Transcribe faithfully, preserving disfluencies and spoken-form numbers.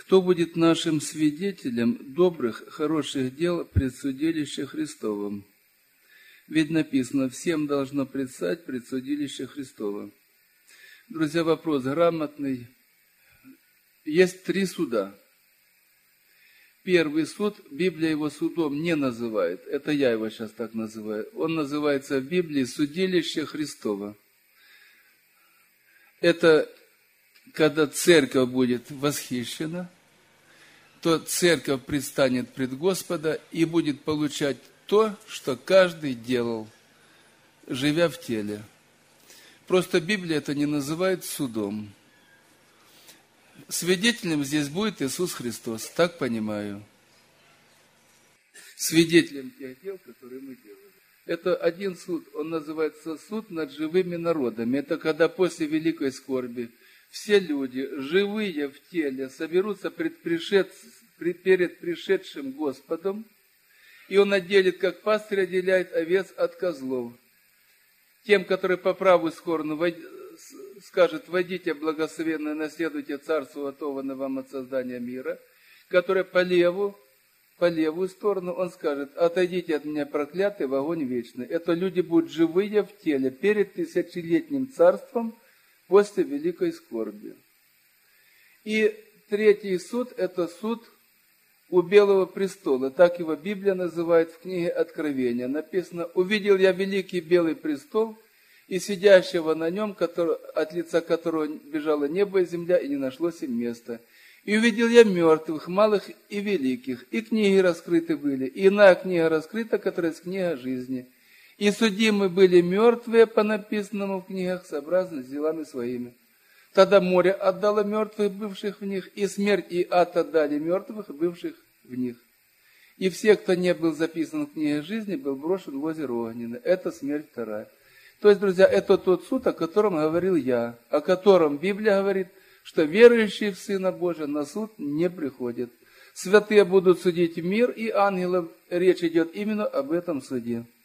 Кто будет нашим свидетелем добрых, хороших дел пред судилище Христовым? Ведь написано, всем должно предстать пред судилище Христово. Друзья, вопрос грамотный. Есть три суда. Первый суд, Библия его судом не называет. Это я его сейчас так называю. Он называется в Библии судилище Христово. Это когда церковь будет восхищена, то церковь предстанет пред Господа и будет получать то, что каждый делал, живя в теле. Просто Библия это не называет судом. Свидетелем здесь будет Иисус Христос, так понимаю. Свидетелем тех дел, которые мы делаем. Это один суд, он называется суд над живыми народами. Это когда после великой скорби все люди, живые в теле, соберутся пред пришед... перед пришедшим Господом, и Он отделит, как пастырь отделяет овец от козлов. Тем, которые по правую сторону скажет: «Войдите, благословенно, наследуйте царство, готованное вам от создания мира», которые по левую, по левую сторону, Он скажет: «Отойдите от меня, проклятые, в огонь вечный». Это люди будут живые в теле перед тысячелетним царством после великой скорби. И третий суд – это суд у Белого престола. Так его Библия называет в книге Откровения. Написано: «Увидел я великий белый престол, и сидящего на нем, который, от лица которого бежало небо и земля, и не нашлось им места. И увидел я мертвых, малых и великих, и книги раскрыты были, и иная книга раскрыта, которая есть книга жизни. И судимы были мертвые по написанному в книгах, сообразно с делами своими. Тогда море отдало мертвых, бывших в них, и смерть и ад отдали мертвых, бывших в них. И все, кто не был записан в книге жизни, был брошен в озеро огненное». Это смерть вторая. То есть, друзья, это тот суд, о котором говорил я, о котором Библия говорит, что верующие в Сына Божия на суд не приходят. Святые будут судить мир, и ангелов. Речь идет именно об этом суде.